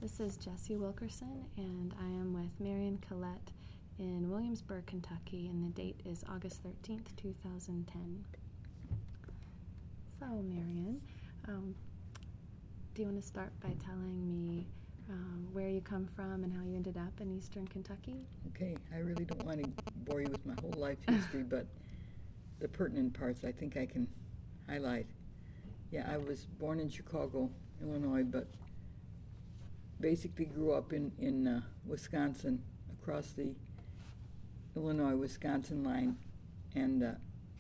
This is Jessie Wilkerson, and I am with Marion Collette in Williamsburg, Kentucky, and the date is August 13th, 2010. So, Marion, do you want to start by telling me where you come from and how you ended up in Eastern Kentucky? Okay, I really don't want to bore you with my whole life history, but the pertinent parts I think I can highlight. Yeah, I was born in Chicago, Illinois, but basically grew up in Wisconsin, across the Illinois-Wisconsin line, and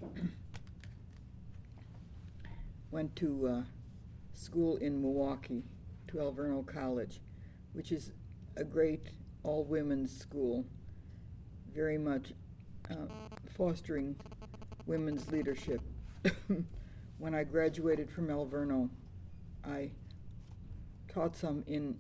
went to school in Milwaukee, to Alverno College, which is a great all-women's school, very much fostering women's leadership. When I graduated from Alverno, I taught some in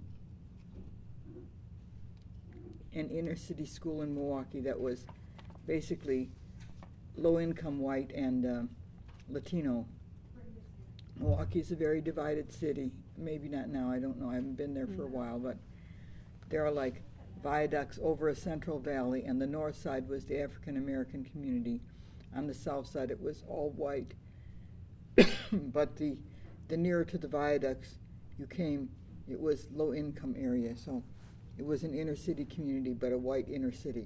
an inner-city school in Milwaukee that was basically low-income white and Latino. Milwaukee is a very divided city. Maybe not now, I don't know. I haven't been there for a while, but there are like viaducts over a central valley, and the north side was the African-American community. On the south side, it was all white. But the nearer to the viaducts you came, it was low-income area, so it was an inner-city community, but a white inner city.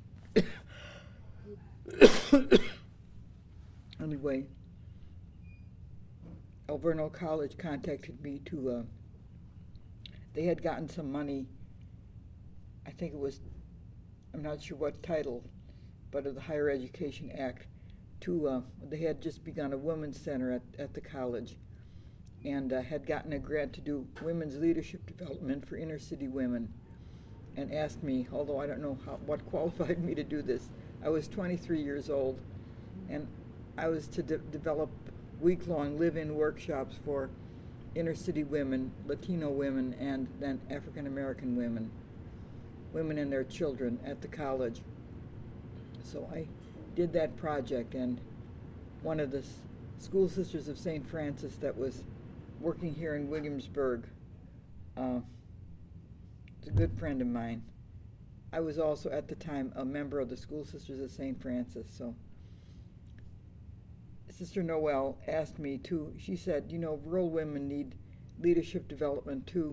Anyway, Alverno College contacted me to, they had gotten some money, I think it was, I'm not sure what title, but of the Higher Education Act, to, they had just begun a women's center at the college, and had gotten a grant to do women's leadership development for inner city women, and asked me, although I don't know what qualified me to do this. I was 23 years old, and I was to develop week-long live-in workshops for inner city women, Latino women, and then African-American women and their children at the college. So I did that project, and one of the School Sisters of St. Francis that was working here in Williamsburg, it's a good friend of mine. I was also at the time a member of the School Sisters of St. Francis, so Sister Noel asked me to, she said, you know, rural women need leadership development too.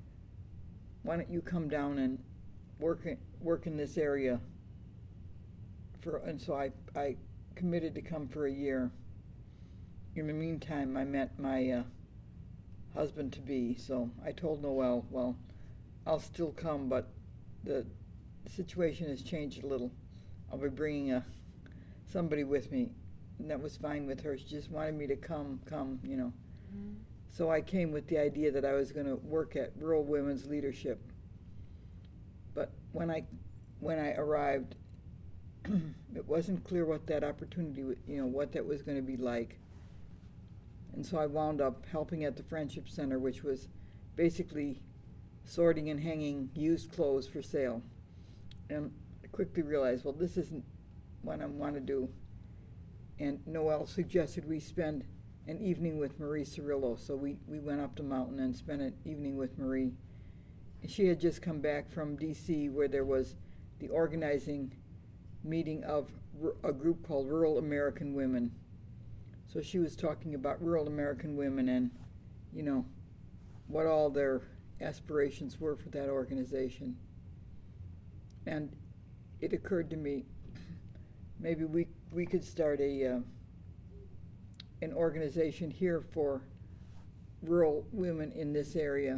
Why don't you come down and work in this area? And so I committed to come for a year. In the meantime, I met my husband-to-be, so I told Noel, well, I'll still come, but the situation has changed a little. I'll be bringing somebody with me, and that was fine with her. She just wanted me to come, you know. Mm-hmm. So I came with the idea that I was going to work at Rural Women's Leadership. But when I arrived, it wasn't clear what that opportunity, you know, what that was going to be like. And so I wound up helping at the Friendship Center, which was basically sorting and hanging used clothes for sale. And I quickly realized, well, this isn't what I want to do. And Noel suggested we spend an evening with Marie Cirillo. So we went up the mountain and spent an evening with Marie. And she had just come back from D.C., where there was the organizing meeting of a group called Rural American Women. So she was talking about rural American women and, you know, what all their aspirations were for that organization. And it occurred to me, maybe we could start an organization here for rural women in this area.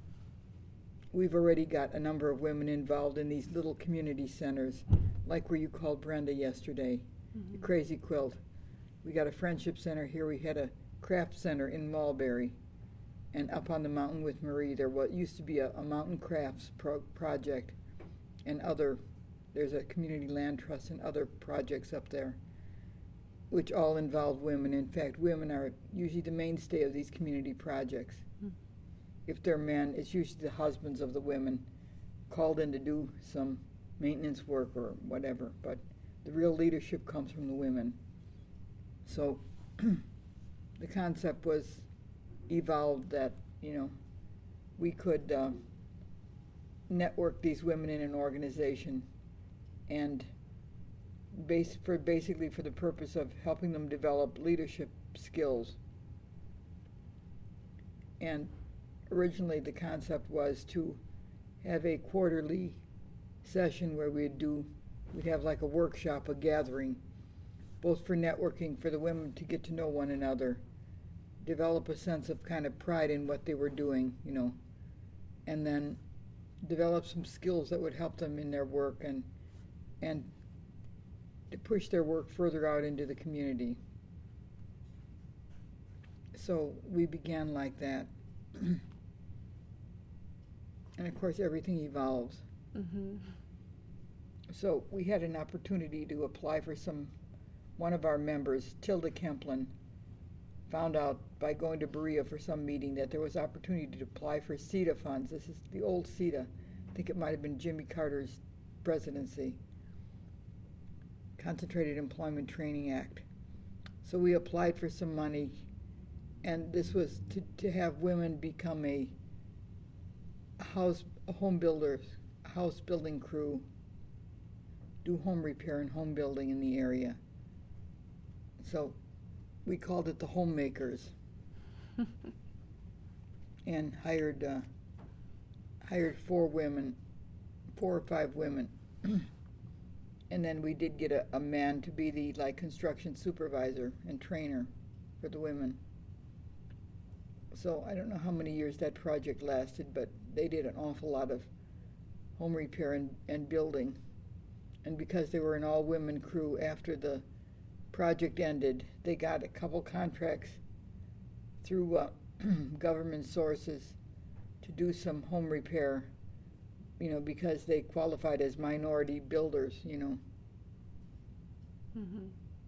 We've already got a number of women involved in these little community centers, like where you called Brenda yesterday, the Crazy Quilt. We got a Friendship Center here. We had a craft center in Mulberry. And up on the mountain with Marie, there used to be a mountain crafts project, and there's a community land trust and other projects up there, which all involve women. In fact, women are usually the mainstay of these community projects. If they're men, it's usually the husbands of the women called in to do some maintenance work or whatever, but the real leadership comes from the women. So the concept was evolved that, you know, we could network these women in an organization, and basically for the purpose of helping them develop leadership skills. And originally the concept was to have a quarterly session where we'd have like a workshop, a gathering, both for networking, for the women to get to know one another, develop a sense of kind of pride in what they were doing, and then develop some skills that would help them in their work and to push their work further out into the community. So we began like that. And of course everything evolves. Mm-hmm. So we had an opportunity to apply for one of our members, Tilda Kemplin, found out by going to Berea for some meeting that there was opportunity to apply for CETA funds. This is the old CETA. I think it might have been Jimmy Carter's presidency, Concentrated Employment Training Act. So we applied for some money, and this was to have women become a house building crew, do home repair and home building in the area. So we called it the Homemakers, and hired 4 or 5 women. And then we did get a man to be the construction supervisor and trainer for the women. So I don't know how many years that project lasted, but they did an awful lot of home repair and building. And because they were an all-women crew, after the project ended, they got a couple contracts through government sources to do some home repair, because they qualified as minority builders, Mm-hmm.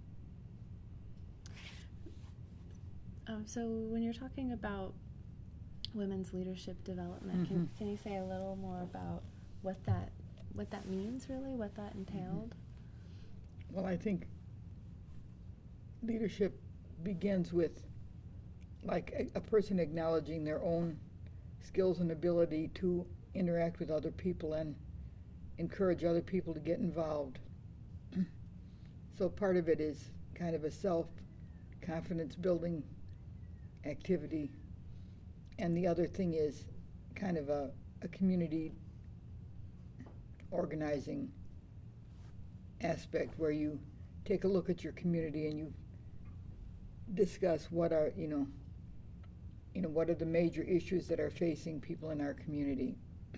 So when you're talking about women's leadership development, Mm-hmm. can you say a little more about what that means, really, what that entailed? Well, I think leadership begins with a person acknowledging their own skills and ability to interact with other people and encourage other people to get involved. So part of it is kind of a self-confidence building activity, and the other thing is kind of a community organizing aspect, where you take a look at your community and you discuss what are what are the major issues that are facing people in our community,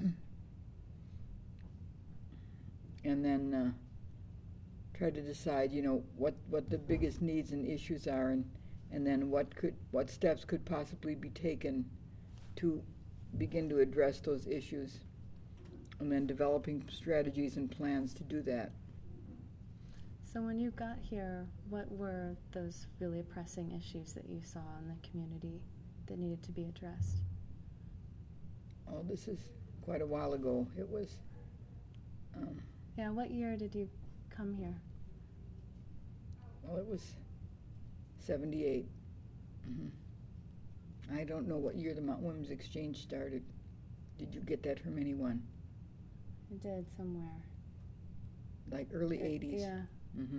and then try to decide what the biggest needs and issues are, and then what steps could possibly be taken to begin to address those issues, and then developing strategies and plans to do that. So when you got here, what were those really pressing issues that you saw in the community that needed to be addressed? Oh, this is quite a while ago. It was yeah, what year did you come here? well, it was 78. Mm-hmm. I don't know what year the Mount Women's Exchange started. Did you get that from anyone? I did, somewhere. Like early 80s? Yeah. Mm-hmm.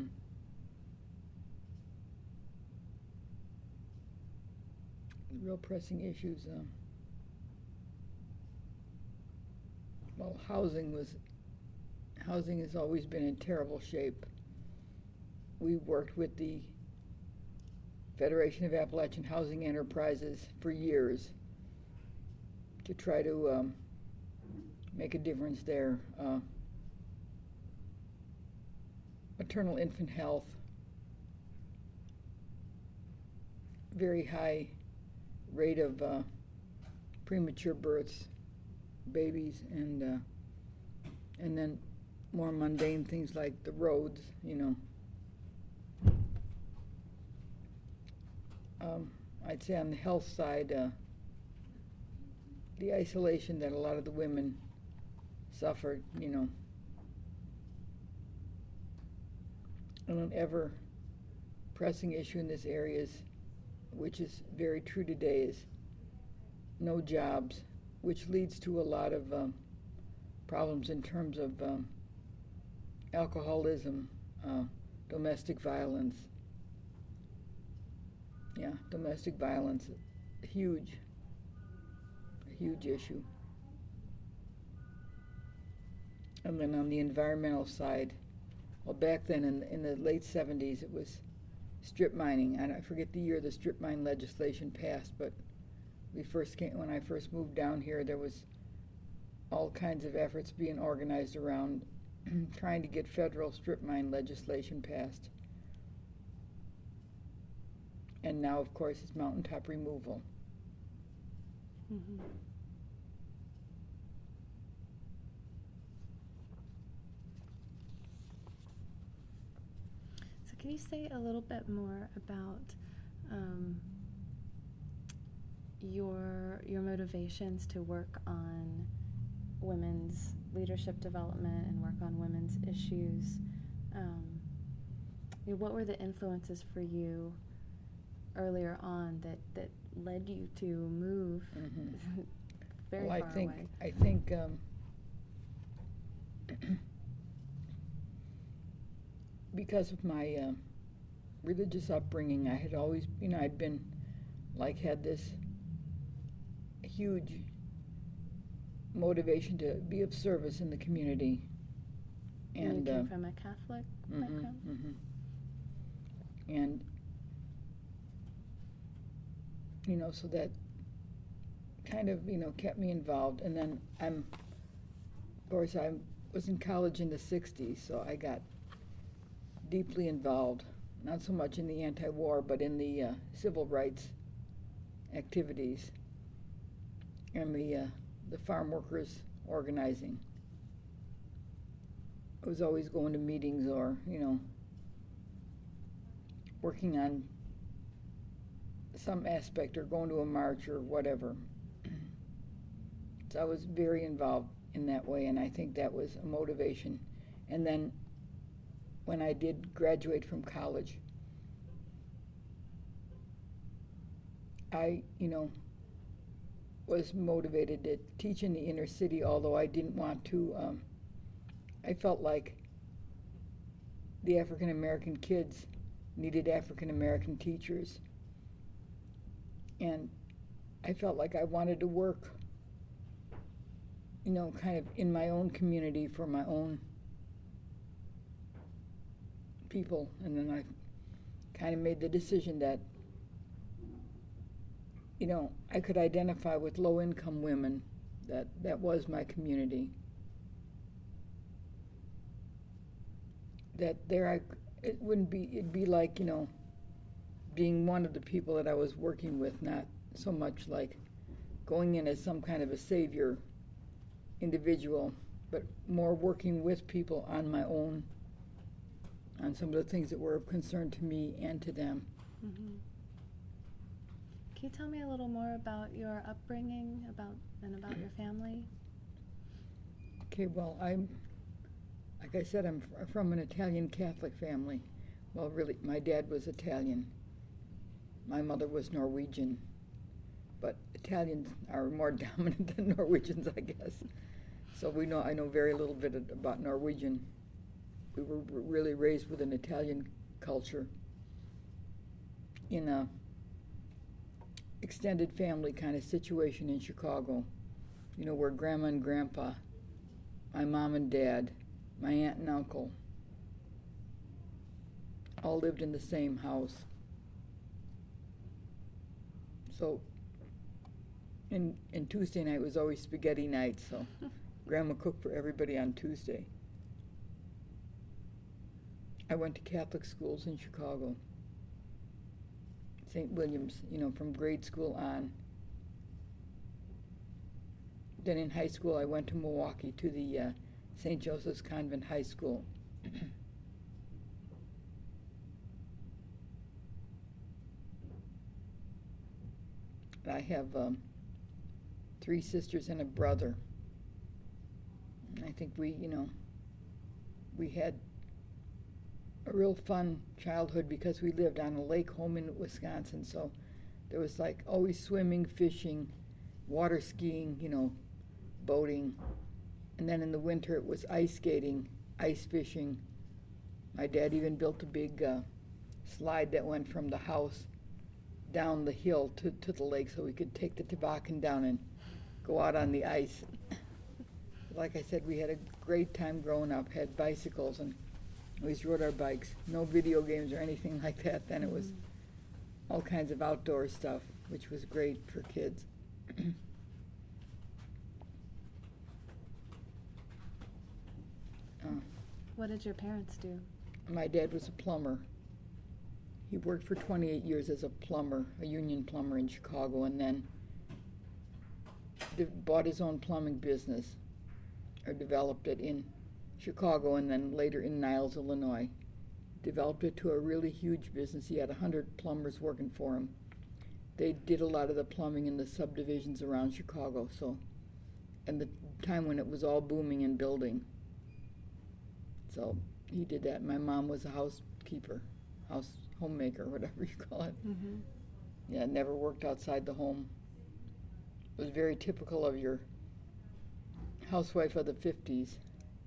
Real pressing issues. Well, housing has always been in terrible shape. We worked with the Federation of Appalachian Housing Enterprises for years to try to make a difference there. Maternal infant health, very high rate of premature births, babies, and then more mundane things like the roads, I'd say on the health side, the isolation that a lot of the women suffered, and an ever pressing issue in this area is, which is very true today, is no jobs, which leads to a lot of problems in terms of alcoholism, domestic violence. Yeah, domestic violence, a huge issue. And then on the environmental side, well, back then in the late 70s, it was strip mining. And I forget the year the strip mine legislation passed, but when I first moved down here, there was all kinds of efforts being organized around trying to get federal strip mine legislation passed. And now, of course, it's mountaintop removal. Mm-hmm. So can you say a little bit more about your motivations to work on women's leadership development and work on women's issues? What were the influences for you earlier on that led you to move very far away? I think because of my religious upbringing, I had always, I'd been had this huge motivation to be of service in the community. And you came from a Catholic background? And so that kind of, kept me involved. And then I was in college in the 60s, so I got deeply involved, not so much in the anti-war, but in the civil rights activities and the farm workers organizing. I was always going to meetings or, working on some aspect or going to a march or whatever. So I was very involved in that way, and I think that was a motivation. And then when I did graduate from college, I, was motivated to teach in the inner city, although I didn't want to. I felt like the African American kids needed African American teachers. And I felt like I wanted to work, kind of in my own community for my own people. And then I kind of made the decision that, I could identify with low-income women, that was my community. That it'd be like, being one of the people that I was working with, not so much like going in as some kind of a savior individual, but more working with people on my own, on some of the things that were of concern to me and to them. Mm-hmm. Can you tell me a little more about your upbringing, about your family? Okay, well, like I said, I'm from an Italian Catholic family. Well, really, my dad was Italian. My mother was Norwegian, but Italians are more dominant than Norwegians, I guess. So I know very little bit about Norwegian. We were really raised with an Italian culture in a extended family kind of situation in Chicago, where grandma and grandpa, my mom and dad, my aunt and uncle all lived in the same house. So, and Tuesday night was always spaghetti night, so Grandma cooked for everybody on Tuesday. I went to Catholic schools in Chicago, St. William's, from grade school on. Then in high school, I went to Milwaukee to the St. Joseph's Convent High School. I have 3 sisters and a brother. And I think we had a real fun childhood because we lived on a lake home in Wisconsin. So there was always swimming, fishing, water skiing, boating. And then in the winter it was ice skating, ice fishing. My dad even built a big slide that went from the house down the hill to the lake so we could take the toboggan down and go out on the ice. Like I said, we had a great time growing up, had bicycles, and always rode our bikes. No video games or anything like that. Then it was all kinds of outdoor stuff, which was great for kids. What did your parents do? My dad was a plumber. He worked for 28 years as a plumber, a union plumber in Chicago, and then bought his own plumbing business, or developed it in Chicago and then later in Niles, Illinois. Developed it to a really huge business. He had 100 plumbers working for him. They did a lot of the plumbing in the subdivisions around Chicago, so, and the time when it was all booming and building. So he did that. My mom was a housekeeper, homemaker, whatever you call it. Mm-hmm. Yeah, never worked outside the home. It was very typical of your housewife of the 50s.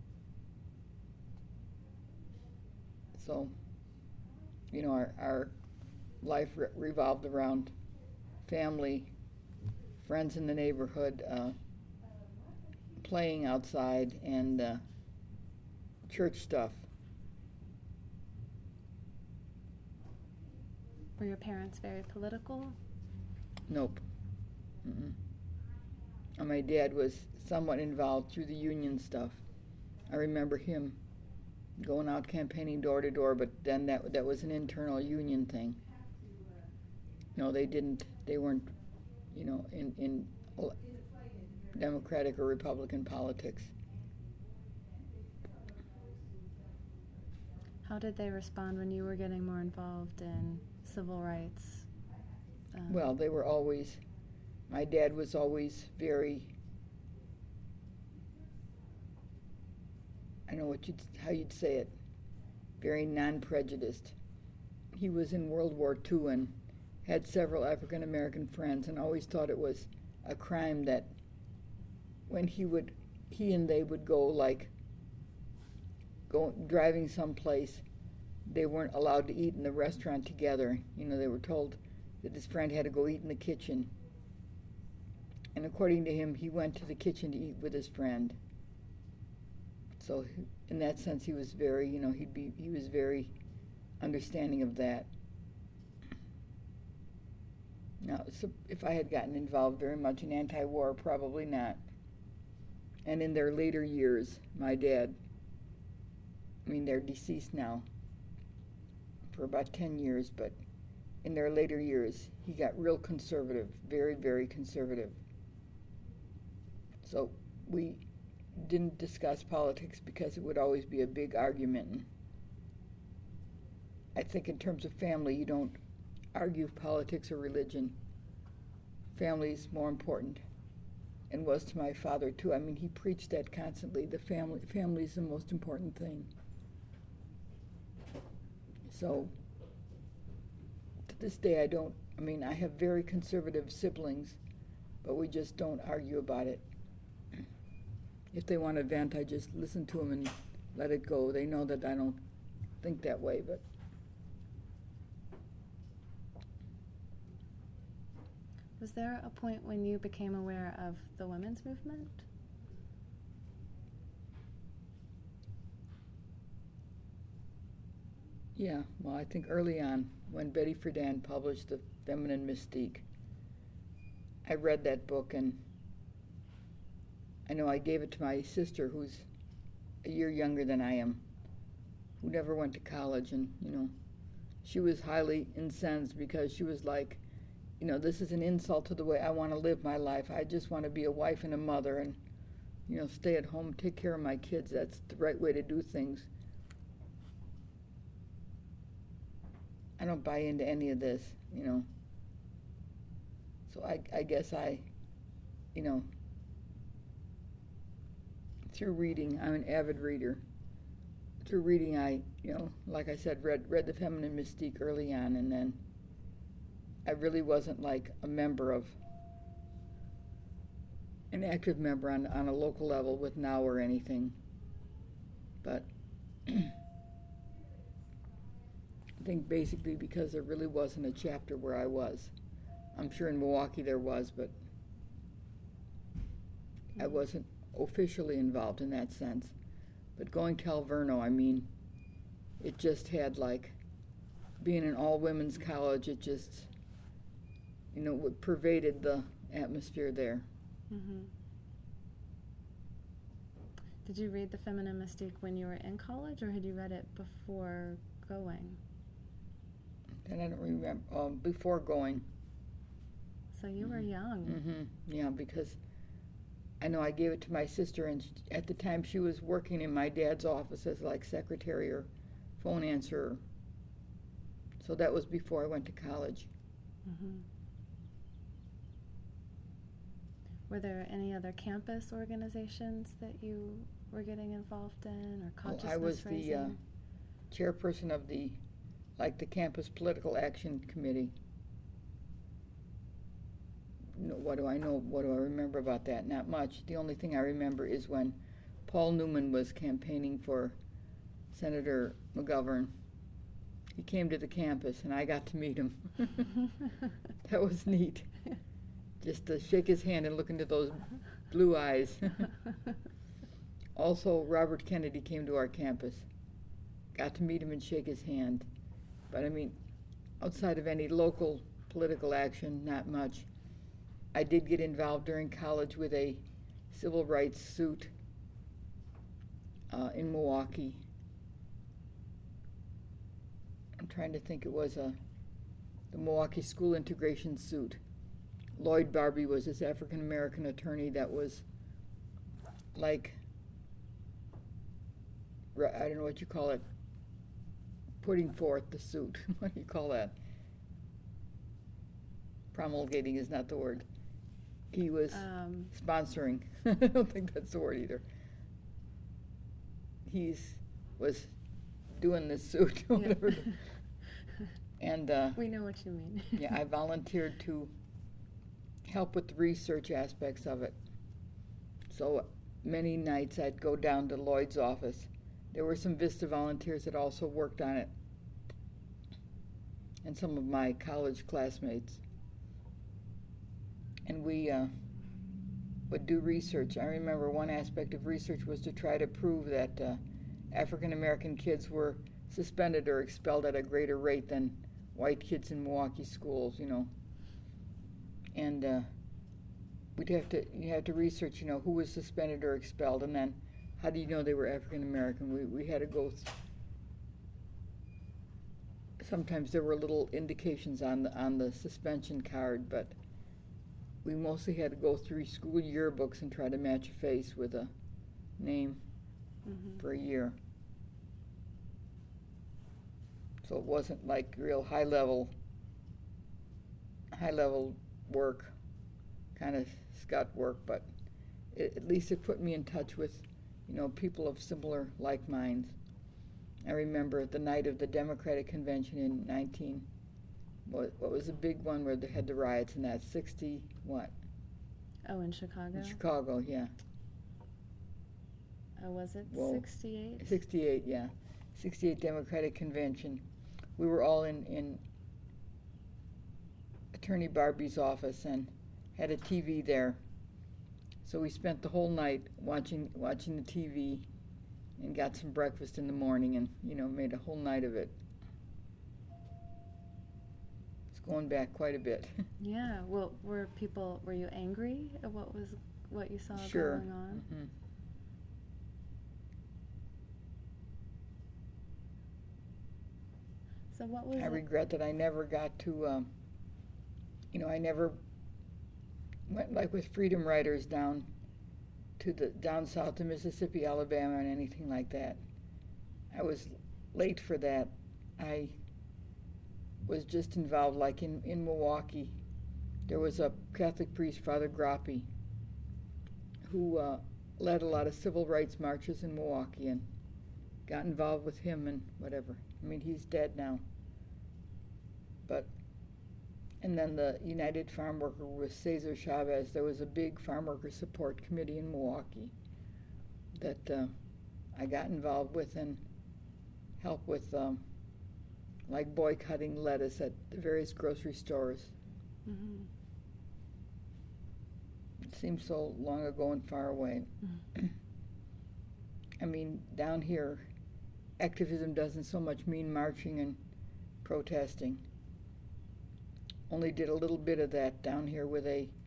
So, you know, our life revolved around family, friends in the neighborhood, playing outside, and church stuff. Were your parents very political? Nope. Mm-mm. And my dad was somewhat involved through the union stuff. I remember him going out campaigning door to door, but then that was an internal union thing. No, they weren't, you know, in Democratic or Republican politics. How did they respond when you were getting more involved in civil rights? Well, they were always, my dad was always very, I know how you'd say it, very non-prejudiced. He was in World War II and had several African American friends, and always thought it was a crime that when he and they would go driving someplace, they weren't allowed to eat in the restaurant together. You know, they were told that his friend had to go eat in the kitchen. And according to him, he went to the kitchen to eat with his friend. So in that sense, he was very, you know, he was very understanding of that. Now, so if I had gotten involved very much in anti-war, probably not. And in their later years, my dad, I mean, they're deceased now for about 10 years, but in their later years, he got real conservative, very, very conservative. So we didn't discuss politics because it would always be a big argument. And I think in terms of family, you don't argue politics or religion. Family is more important, and was to my father too. I mean, he preached that constantly. The family is the most important thing. So to this day, I have very conservative siblings, but we just don't argue about it. If they want to vent, I just listen to them and let it go. They know that I don't think that way, but. Was there a point when you became aware of the women's movement? Yeah, well, I think early on, when Betty Friedan published The Feminine Mystique, I read that book, and I know I gave it to my sister, who's a year younger than I am, who never went to college, and, you know, she was highly incensed because she was like, you know, this is an insult to the way I want to live my life. I just want to be a wife and a mother and, you know, stay at home, take care of my kids. That's the right way to do things. I don't buy into any of this, you know. So I guess you know, through reading, I'm an avid reader. Through reading, I, you know, like I said, read The Feminine Mystique early on, and then I really wasn't like a member of an active member on a local level with NOW or anything. But I think basically because there really wasn't a chapter where I was. I'm sure in Milwaukee there was, but I wasn't officially involved in that sense. But going to Alverno, I mean, it just had like, being an all-women's college, it just, it pervaded the atmosphere there. Mm-hmm. Did you read The Feminine Mystique when you were in college, or had you read it before going? And I don't remember, before going. So you were young. Mm-hmm. Yeah, because I know I gave it to my sister, and at the time she was working in my dad's office as like secretary or phone answerer. So that was before I went to college. Mm-hmm. Were there any other campus organizations that you were getting involved in, or consciousness I was raising? the chairperson of the campus political action committee. What do I know? What do I remember about that? Not much. The only thing I remember is when Paul Newman was campaigning for Senator McGovern. He came to the campus, and I got to meet him. That was neat. Just to shake his hand and look into those blue eyes. Also, Robert Kennedy came to our campus. Got to meet him and shake his hand. But I mean, outside of any local political action, not much. I did get involved during college with a civil rights suit in Milwaukee. I'm trying to think, it was the Milwaukee School Integration suit. Lloyd Barbie was this African-American attorney that was like, I don't know what you call it, putting forth the suit. What do you call that? Promulgating is not the word. He was sponsoring. I don't think that's the word either. Was doing this suit. Whatever. And we know what you mean. Yeah, I volunteered to help with the research aspects of it. So many nights I'd go down to Lloyd's office. There were some VISTA volunteers that also worked on it, and some of my college classmates. And we would do research. I remember one aspect of research was to try to prove that African American kids were suspended or expelled at a greater rate than white kids in Milwaukee schools, And you have to research, who was suspended or expelled, and then how do you know they were African American? We had to go. Sometimes there were little indications on the suspension card, but we mostly had to go through school yearbooks and try to match a face with a name for a year. So it wasn't like real high level work, kind of scut work, but at least it put me in touch with, people of similar like minds. I remember the night of the Democratic Convention in what was the big one where they had the riots, and that 60 what? Oh, in Chicago? In Chicago, yeah. Oh, was it 68? 68, yeah. 68 Democratic Convention. We were all in Attorney Barbie's office and had a TV there. So we spent the whole night watching the TV and got some breakfast in the morning and, made a whole night of it. It's going back quite a bit. Yeah. Well, were you angry at what you saw Sure. going on? Mm-hmm. So what was I regret that I never got to, I never went like with Freedom Riders down south to Mississippi, Alabama, and anything like that. I was late for that. I was just involved, like in Milwaukee. There was a Catholic priest, Father Grappi, who led a lot of civil rights marches in Milwaukee, and got involved with him and whatever. I mean, he's dead now. But And then the United Farm Worker with Cesar Chavez. There was a big farm worker support committee in Milwaukee that I got involved with and helped with, like boycotting lettuce at the various grocery stores. Mm-hmm. It seems so long ago and far away. Mm-hmm. I mean, down here, activism doesn't so much mean marching and protesting. Only did a little bit of that down here with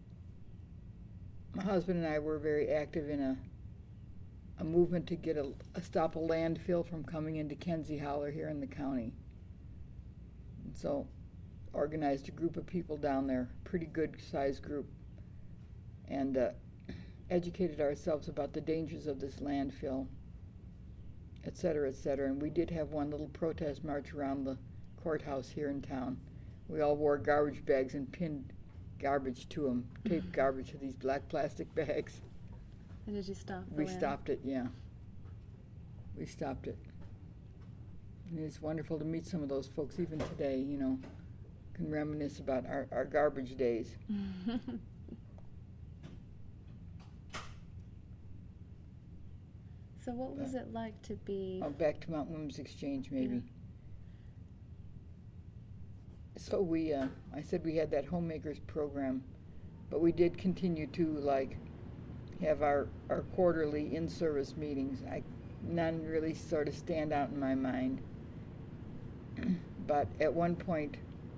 my husband and I were very active in a movement to get stop a landfill from coming into Kenzie Holler here in the county. And so organized a group of people down there, pretty good sized group, and educated ourselves about the dangers of this landfill, et cetera, et cetera. And we did have one little protest march around the courthouse here in town. We all wore garbage bags and pinned garbage to them, taped garbage to these black plastic bags. And did you stop the We land? stopped it, yeah. We stopped it. And it's wonderful to meet some of those folks even today, you know, can reminisce about our garbage days. So what was it like to be... Back to Mount Women's Exchange, maybe. Yeah. So I said we had that homemakers program, but we did continue to, like, have our quarterly in-service meetings. None really sort of stand out in my mind. But at one point,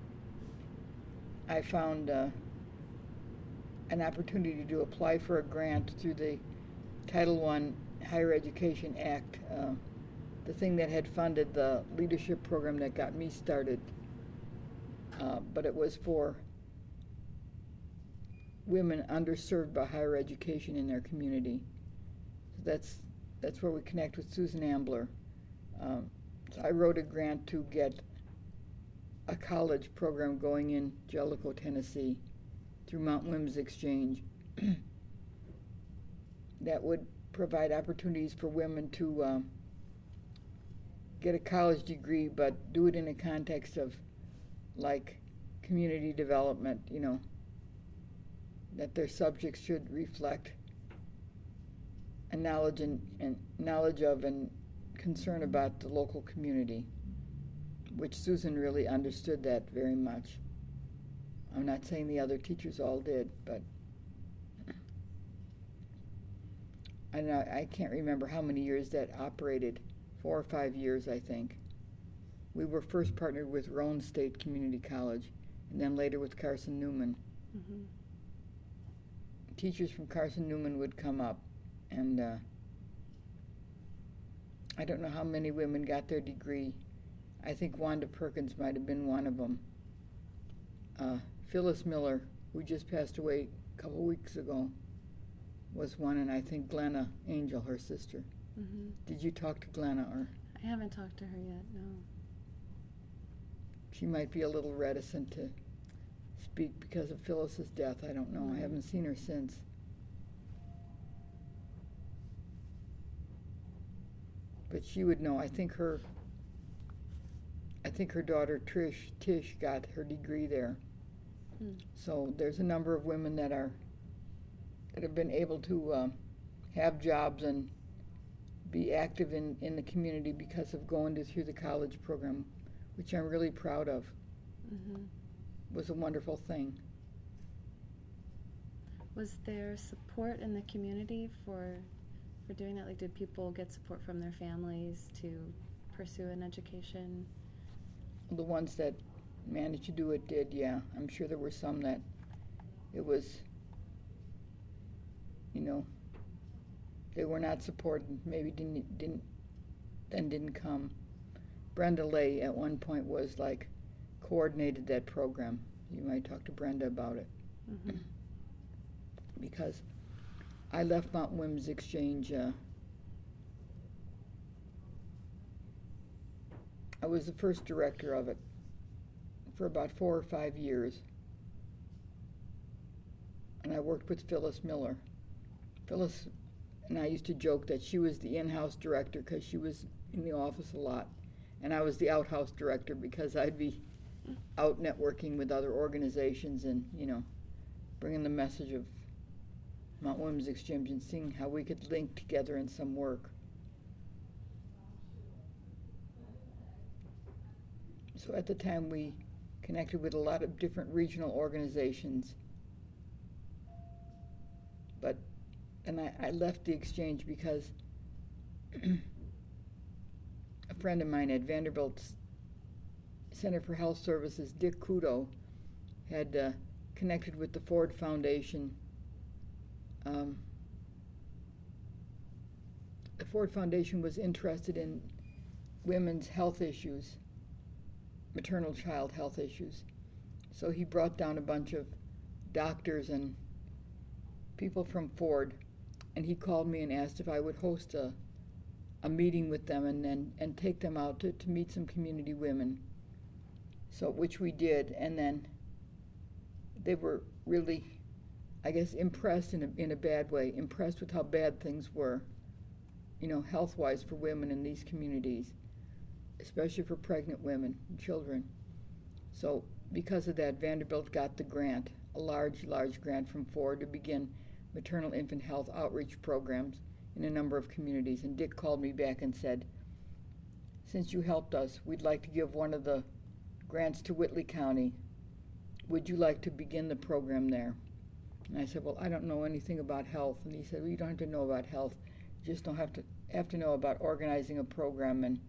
I found an opportunity to apply for a grant through the Title I Higher Education Act, the thing that had funded the leadership program that got me started. But it was for women underserved by higher education in their community. So that's where we connect with Susan Ambler. So I wrote a grant to get a college program going in Jellicoe, Tennessee, through Mount Women's Exchange that would provide opportunities for women to get a college degree, but do it in a context of, like, community development, you know, that their subjects should reflect a knowledge of and concern about the local community, which Susan really understood that very much. I'm not saying the other teachers all did, but I can't remember how many years that operated, 4 or 5 years, I think. We were first partnered with Roane State Community College, and then later with Carson Newman. Mm-hmm. Teachers from Carson Newman would come up, and I don't know how many women got their degree. I think Wanda Perkins might have been one of them. Phyllis Miller, who just passed away a couple weeks ago, was one, and I think Glenna Angel, her sister. Mm-hmm. Did you talk to Glenna? Or I haven't talked to her yet, no. She might be a little reticent to speak because of Phyllis's death. I don't know. I haven't seen her since. But she would know. I think her daughter Tish got her degree there. So there's a number of women that have been able to have jobs and be active in the community because of going through the college program, which I'm really proud of. Mm-hmm. It was a wonderful thing. Was there support in the community for doing that? Like, did people get support from their families to pursue an education? The ones that managed to do it did, yeah. I'm sure there were some that it was, you know, they were not supported, maybe didn't come. Brenda Lay at one point was, like, coordinated that program. You might talk to Brenda about it. Mm-hmm. Because I left Mount Women's Exchange, I was the first director of it for about 4 or 5 years. And I worked with Phyllis Miller. Phyllis and I used to joke that she was the in-house director because she was in the office a lot. And I was the outhouse director because I'd be out networking with other organizations and, bringing the message of Mount Women's Exchange and seeing how we could link together in some work. So at the time we connected with a lot of different regional organizations. And I left the exchange because a friend of mine at Vanderbilt Center for Health Services, Dick Kudo, had connected with the Ford Foundation. The Ford Foundation was interested in women's health issues, maternal child health issues. So he brought down a bunch of doctors and people from Ford, and he called me and asked if I would host a meeting with them and take them out to meet some community women. So, which we did, and then they were really, I guess, impressed in a bad way, impressed with how bad things were, health-wise for women in these communities, especially for pregnant women and children. So because of that, Vanderbilt got the grant, a large grant from Ford to begin maternal infant health outreach programs in a number of communities. And Dick called me back and said, since you helped us, we'd like to give one of the grants to Whitley County. Would you like to begin the program there? And I said, well, I don't know anything about health. And he said, well, you don't have to know about health. You just don't have to know about organizing a program, and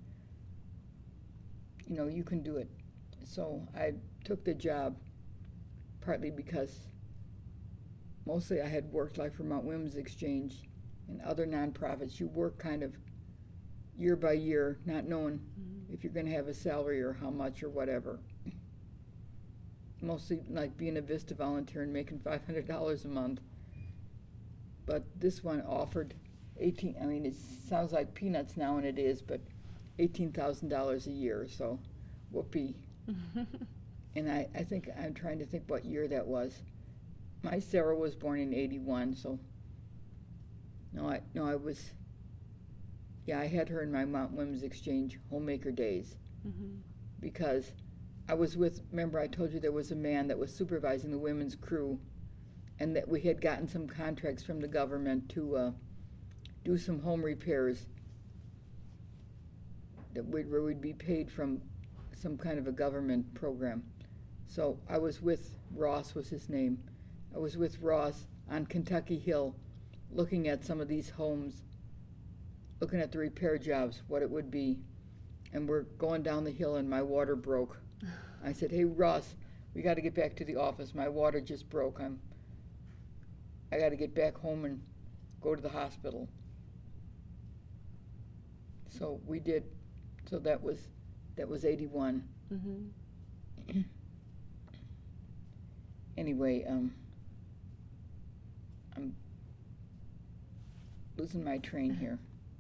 you can do it. So I took the job, partly because mostly I had worked like for Mount Women's Exchange and other nonprofits. You work kind of year by year, not knowing if you're going to have a salary or how much or whatever. Mostly like being a Vista volunteer and making $500 a month. But this one offered it sounds like peanuts now, and it is, but $18,000 a year, so whoopee. And I think, I'm trying to think what year that was. My Sarah was born in 81, so I had her in my Mount Women's Exchange homemaker days. Because remember I told you there was a man that was supervising the women's crew, and that we had gotten some contracts from the government to do some home repairs where we'd be paid from some kind of a government program. So I was with Ross, was his name. I was with Ross on Kentucky Hill looking at some of these homes, looking at the repair jobs, what it would be. And we're going down the hill and my water broke. I said, hey, Ross, we got to get back to the office. My water just broke. I got to get back home and go to the hospital. So we did. So that was 81. Anyway, I'm losing my train here.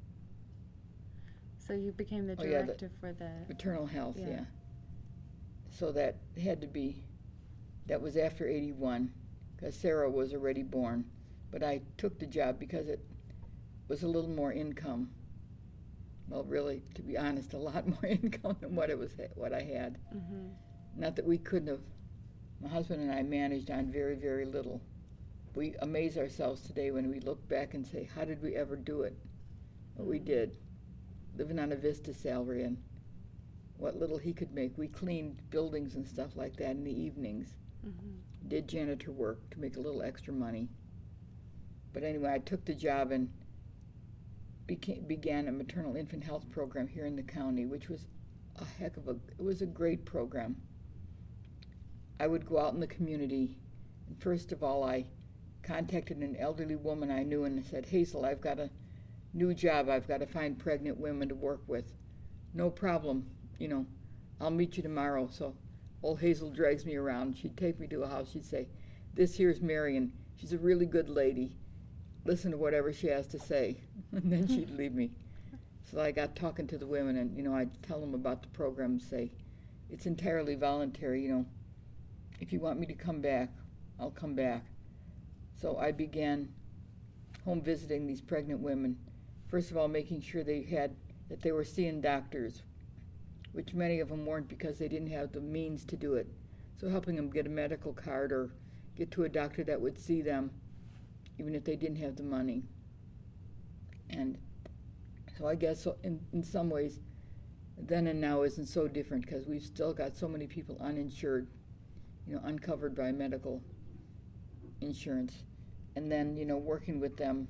So you became the director for the maternal health, yeah. So that was after 81, because Sarah was already born. But I took the job because it was a little more income. Well, really, to be honest, a lot more income than what I had. Not that we couldn't have. My husband and I managed on very, very little. We amaze ourselves today when we look back and say, how did we ever do it? But we did, living on a Vista salary and what little he could make. We cleaned buildings and stuff like that in the evenings. Did janitor work to make a little extra money. But anyway, I took the job and began a maternal infant health program here in the county, which was it was a great program. I would go out in the community, and first of all, I contacted an elderly woman I knew and said, Hazel, I've got a new job. I've got to find pregnant women to work with. No problem, I'll meet you tomorrow. So old Hazel drags me around. She'd take me to a house. She'd say, this here's Marion. She's a really good lady. Listen to whatever she has to say. And then she'd leave me. So I got talking to the women, and, I'd tell them about the program and say, it's entirely voluntary, If you want me to come back, I'll come back. So I began home visiting these pregnant women. First of all, making sure that they were seeing doctors which many of them weren't because they didn't have the means to do it. So helping them get a medical card or get to a doctor that would see them even if they didn't have the money. And so I guess in some ways, then and now isn't so different because we've still got so many people uninsured, uncovered by medical insurance. And then, working with them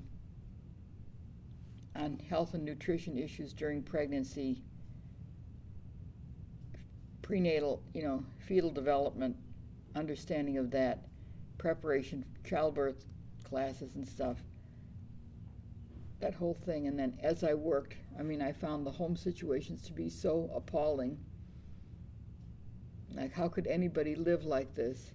on health and nutrition issues during pregnancy, prenatal, fetal development, understanding of that, preparation, childbirth classes and stuff, that whole thing. And then as I worked, I found the home situations to be so appalling. Like, how could anybody live like this?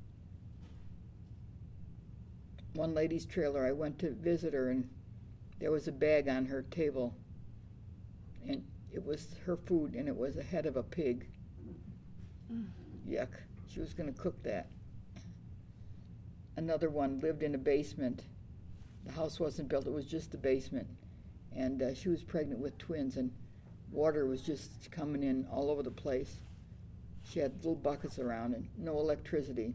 One lady's trailer, I went to visit her, and there was a bag on her table, and it was her food, and it was a head of a pig. Yuck. She was going to cook that. Another one lived in a basement. The house wasn't built, it was just the basement. And she was pregnant with twins, and water was just coming in all over the place. She had little buckets around and no electricity.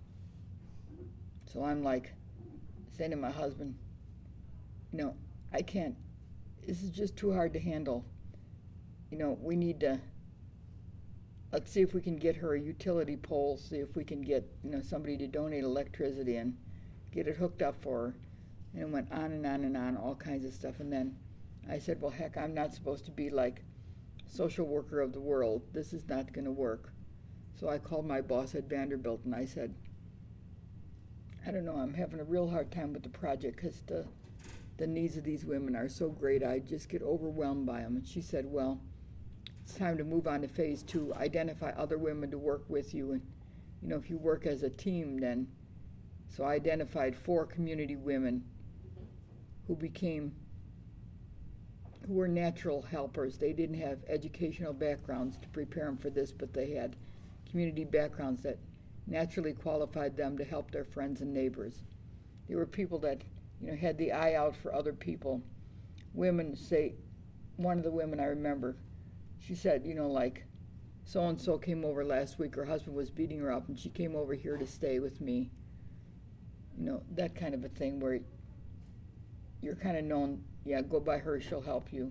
So I'm like saying to my husband, I can't, this is just too hard to handle. We need to, let's see if we can get her a utility pole, see if we can get, somebody to donate electricity and get it hooked up for her. And it went on and on and on, all kinds of stuff. And then I said, well, heck, I'm not supposed to be like social worker of the world. This is not going to work. So I called my boss at Vanderbilt and I said, I don't know, I'm having a real hard time with the project because the needs of these women are so great, I just get overwhelmed by them. And she said, well, it's time to move on to phase 2, identify other women to work with you. And, if you work as a team, then. So I identified 4 community women who were natural helpers. They didn't have educational backgrounds to prepare them for this, but they had community backgrounds that naturally qualified them to help their friends and neighbors. They were people that, had the eye out for other people. Women say, one of the women I remember, she said, like, so-and-so came over last week, her husband was beating her up, and she came over here to stay with me. That kind of a thing where you're kind of known, go by her, she'll help you.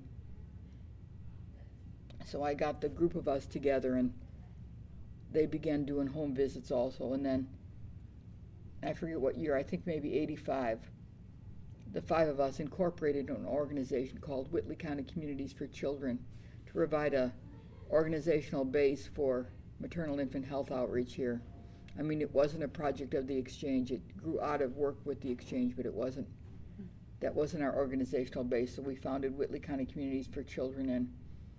So I got the group of us together, and they began doing home visits also. And then, I forget what year, I think maybe 85, the 5 of us incorporated an organization called Whitley County Communities for Children to provide a organizational base for maternal infant health outreach here. It wasn't a project of the exchange. It grew out of work with the exchange, but that wasn't our organizational base. So we founded Whitley County Communities for Children, and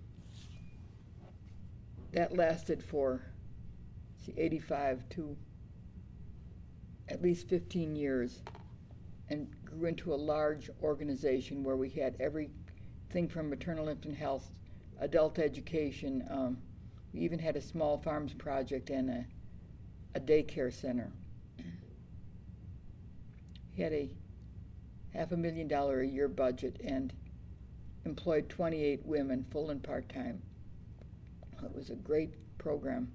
that lasted for 85 to at least 15 years and grew into a large organization where we had everything from maternal infant health, adult education. We even had a small farms project and a daycare center. He had a $500,000 a year budget and employed 28 women, full and part-time. It was a great program.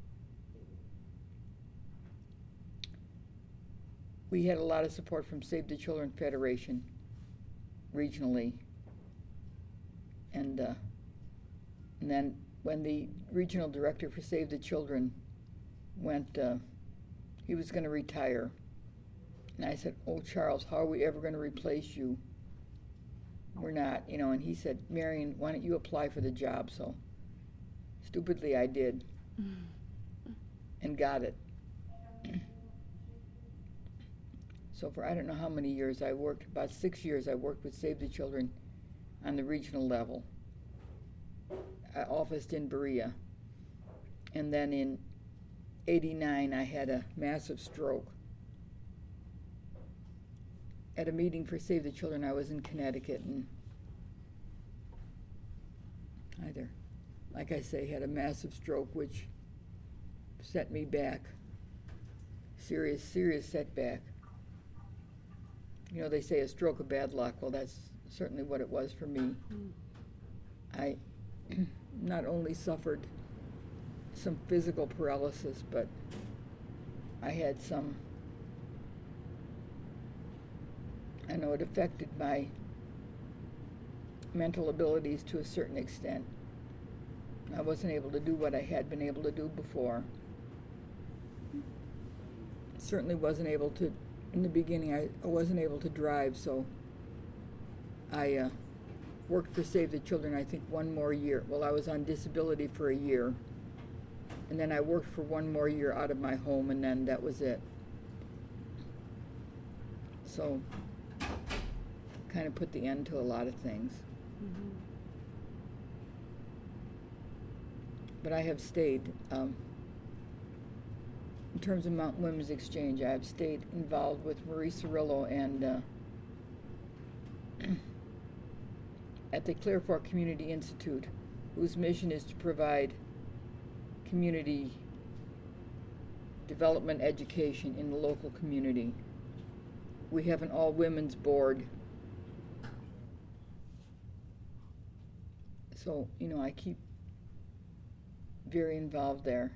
We had a lot of support from Save the Children Federation regionally. And then when the regional director for Save the Children went, he was going to retire. And I said, oh, Charles, how are we ever going to replace you? We're not, and he said, Marion, why don't you apply for the job? So stupidly I did and got it. So for I don't know how many years I worked, about 6 years I worked with Save the Children on the regional level. I officed in Berea. And then in '89 I had a massive stroke. At a meeting for Save the Children, I was in Connecticut, and like I say, had a massive stroke, which set me back. Serious setback. They say a stroke of bad luck. Well, that's certainly what it was for me. I not only suffered some physical paralysis, but I had some, I know it affected my mental abilities to a certain extent. I wasn't able to do what I had been able to do before. Certainly wasn't able to, in the beginning, I wasn't able to drive, so I worked for Save the Children, I think, one more year. Well, I was on disability for a year, and then I worked for one more year out of my home, and then that was it. So, kind of put the end to a lot of things. Mm-hmm. But I have stayed. In terms of Mountain Women's Exchange, I have stayed involved with Marie Cirillo and at the Clear Fork Community Institute, whose mission is to provide community development education in the local community. We have an all-women's board. So, you know, I keep very involved there.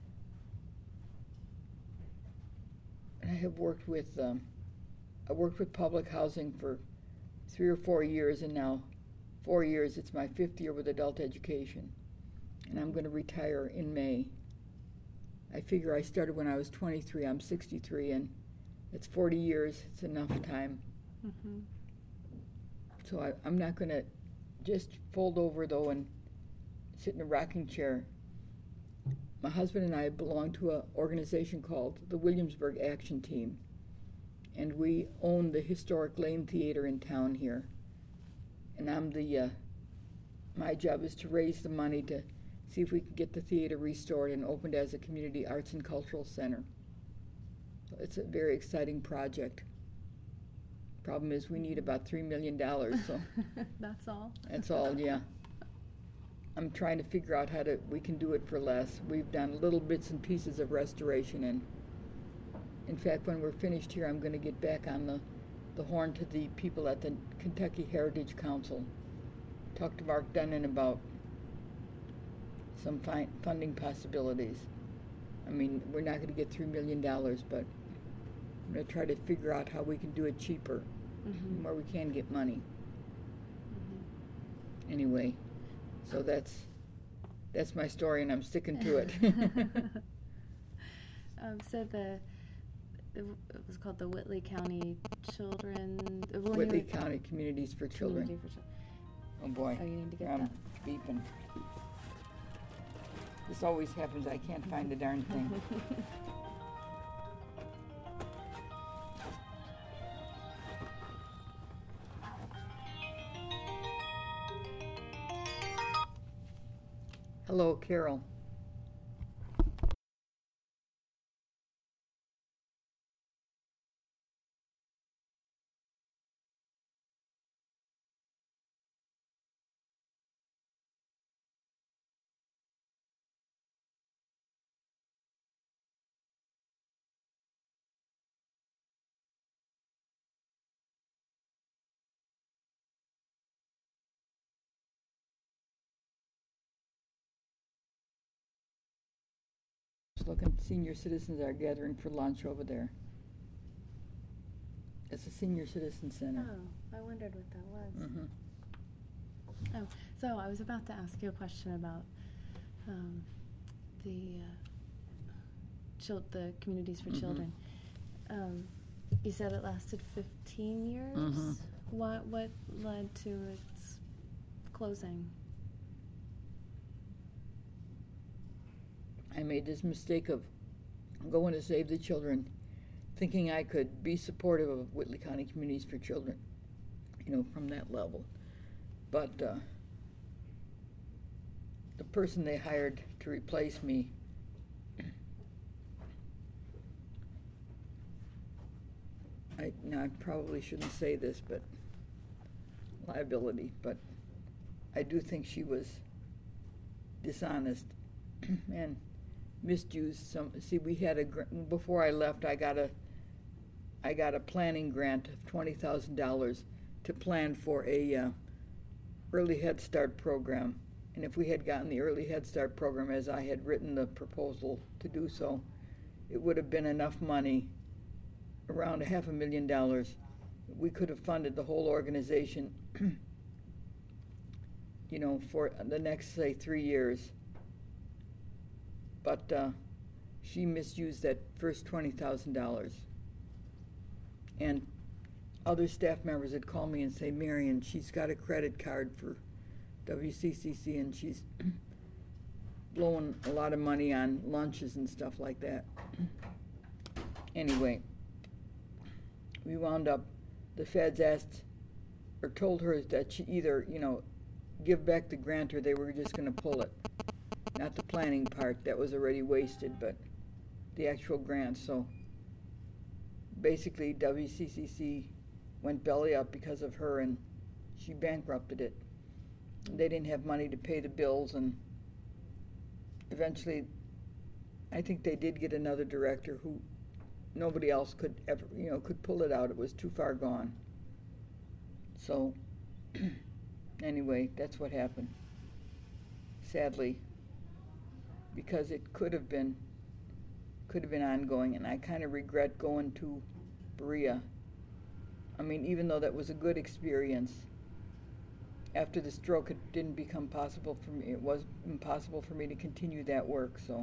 And I have worked with, I worked with public housing for 3 or 4 years, and now 4 years, it's my 5th year with adult education. And I'm going to retire in May. I figure I started when I was 23, I'm 63, and it's 40 years, it's enough time. Mm-hmm. So I'm not going to just fold over, though, and sit in a rocking chair. My husband and I belong to an organization called the Williamsburg Action Team, and we own the historic Lane Theater in town here. And I'm the, my job is to raise the money to see if we can get the theater restored and opened as a community arts and cultural center. So it's a very exciting project. Problem is we need about $3 million, so. That's all? That's all, yeah. I'm trying to figure out how we can do it for less. We've done little bits and pieces of restoration, and in fact, when we're finished here, I'm going to get back on the horn to the people at the Kentucky Heritage Council. Talk to Mark Dunnan about some funding possibilities. I mean, we're not going to get $3 million, but I'm going to try to figure out how we can do it cheaper, Mm-hmm. where we can get money. Mm-hmm. Anyway, so that's my story, and I'm sticking to it. So it was called the Whitley County Children. Whitley County Communities for Children. Community for Children. Oh boy, Oh, you need to get I'm that. beeping. This always happens. I can't find the darn thing. Hello, Carol. Looking, senior citizens are gathering for lunch over there. It's a senior citizen center. Oh, I wondered what that was. Mm-hmm. Oh, so I was about to ask you a question about the Communities for Mhm. Children. You said it lasted 15 years. Mhm. What led to its closing? I made this mistake of going to Save the Children, thinking I could be supportive of Whitley County Communities for Children, you know, from that level. But the person they hired to replace me I probably shouldn't say this, but liability, but I do think she was dishonest and misused some. See, we had before I left, I got a planning grant of $20,000 to plan for a early Head Start program, And if we had gotten the early Head Start program as I had written the proposal to do so, it would have been enough money, around $500,000. We could have funded the whole organization, for the next, say, 3 years. But she misused that first $20,000. And other staff members would call me and say, Marion, she's got a credit card for WCCC and she's blowing a lot of money on lunches and stuff like that. Anyway, we wound up, the feds asked or told her that she either, give back the grant or they were just going to pull it. Not the planning part, that was already wasted, but the actual grant. So basically WCCC went belly up because of her and she bankrupted it. They didn't have money to pay the bills, and eventually I think they did get another director who nobody else could ever, could pull it out. It was too far gone. So anyway, that's what happened. Sadly, because it could have been ongoing, and I kind of regret going to Berea. I mean, even though that was a good experience, after the stroke, it didn't become possible for me. It was impossible for me to continue that work. So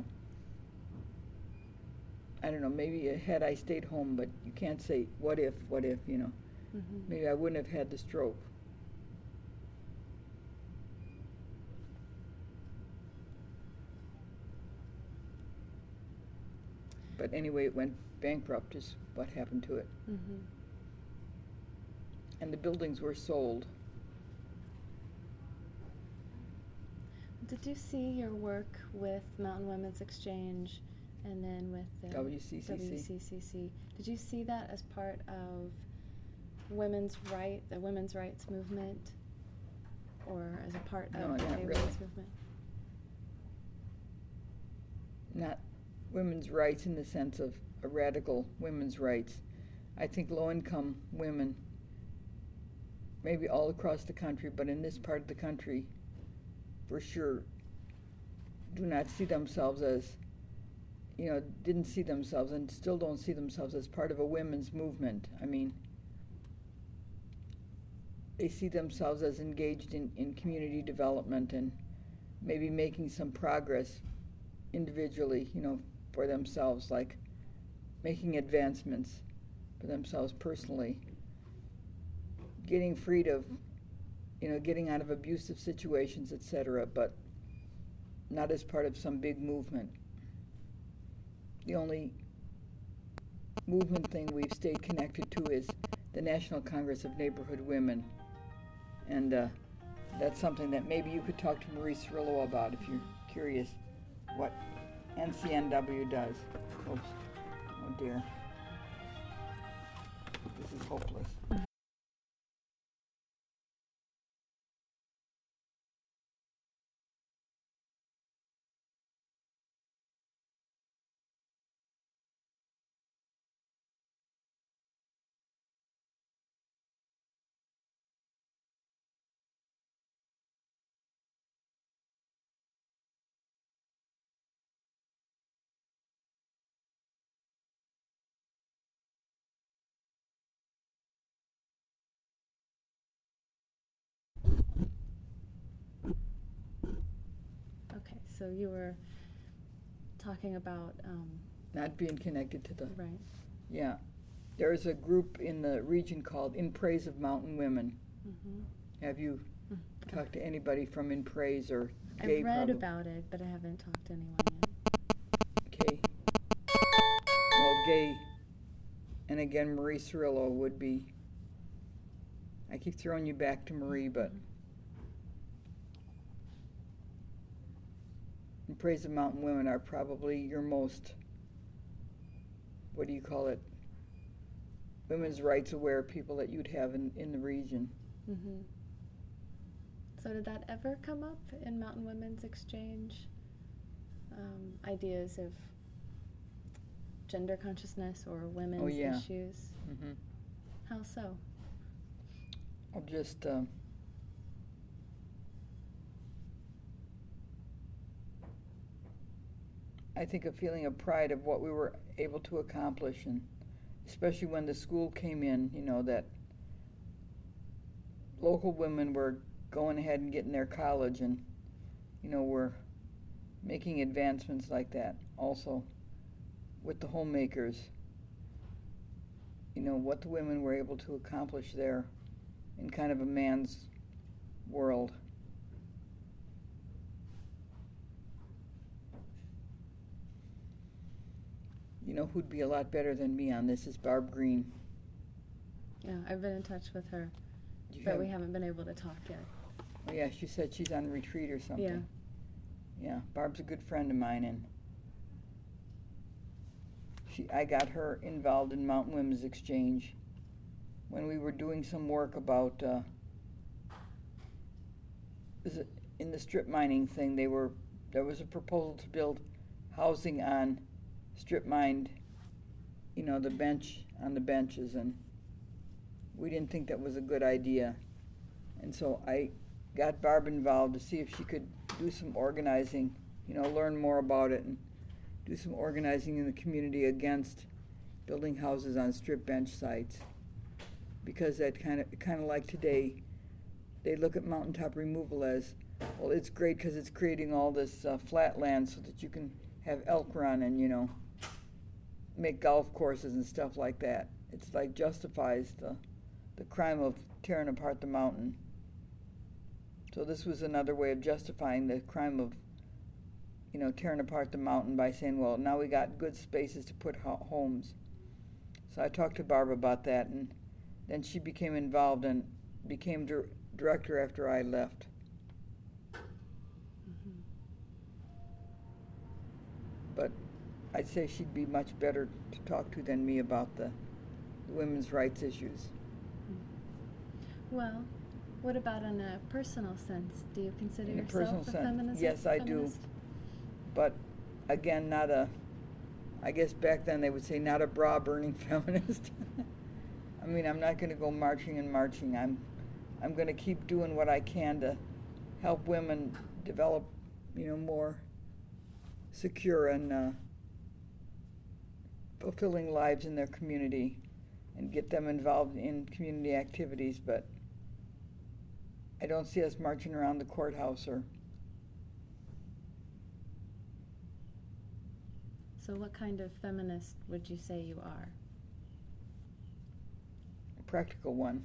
I don't know. Maybe had I stayed home, but you can't say what if. Mm-hmm. Maybe I wouldn't have had the stroke. But anyway, it went bankrupt is what happened to it. Mm-hmm. And the buildings were sold. Did you see your work with Mountain Women's Exchange and then with the WCCC? Did you see that as part of the women's rights movement, or as a part of the women's movement? Not women's rights in the sense of a radical women's rights. I think low-income women, maybe all across the country, but in this part of the country, for sure, do not see themselves as, didn't see themselves and still don't see themselves as part of a women's movement. I mean, they see themselves as engaged in community development and maybe making some progress individually, for themselves, like making advancements for themselves personally, getting freed of, getting out of abusive situations, etc., but not as part of some big movement. The only movement thing we've stayed connected to is the National Congress of Neighborhood Women, and that's something that maybe you could talk to Marie Cirillo about if you're curious what NCNW does. Oops. Oh dear. This is hopeless. Okay, so you were talking about Not being connected to the... Right. Yeah. There's a group in the region called In Praise of Mountain Women. Mm-hmm. Have you talked to anybody from In Praise or Gay? I've read about it, but I haven't talked to anyone yet. Okay. Well, Gay, and again, Marie Cirillo would be... I keep throwing you back to Marie, but... In Praise of Mountain Women are probably your most, what do you call it, women's rights aware people that you'd have in the region. Mm-hmm. So did that ever come up in Mountain Women's Exchange? Ideas of gender consciousness or women's issues? Mm-hmm. How so? I'll just... I think, a feeling of pride of what we were able to accomplish, and especially when the school came in, you know, that local women were going ahead and getting their college, and, you know, were making advancements like that. Also, with the homemakers, you know, what the women were able to accomplish there in kind of a man's world. You know who'd be a lot better than me on this is Barb Green. Yeah, I've been in touch with her, You but have- we haven't been able to talk yet. Oh, yeah, she said she's on retreat or something. Yeah. Yeah, Barb's a good friend of mine, and I got her involved in Mountain Women's Exchange when we were doing some work about in the strip mining thing. There was a proposal to build housing on strip mined, you know, the benches, and we didn't think that was a good idea. And so I got Barb involved to see if she could do some organizing, you know, learn more about it and do some organizing in the community against building houses on strip bench sites. Because that kind of like today, they look at mountaintop removal as, well, it's great because it's creating all this flat land so that you can have elk run and, you know, make golf courses and stuff like that. It's like justifies the crime of tearing apart the mountain. So this was another way of justifying the crime of, you know, tearing apart the mountain by saying, well, now we got good spaces to put homes. So I talked to Barb about that, and then she became involved and became director after I left. Mm-hmm. But I'd say she'd be much better to talk to than me about the women's rights issues. Well, what about in a personal sense? Do you consider In a yourself personal a sense, feminist? yes, I do. But again, I guess back then they would say not a bra-burning feminist. I mean, I'm not going to go marching. I'm going to keep doing what I can to help women develop, you know, more secure and fulfilling lives in their community and get them involved in community activities. But I don't see us marching around the courthouse or. So what kind of feminist would you say you are? A practical one.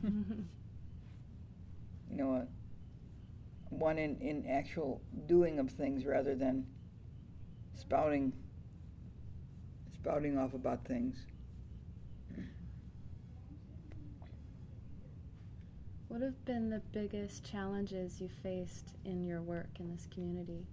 You know, one in actual doing of things rather than spouting off about things. What have been the biggest challenges you faced in your work in this community?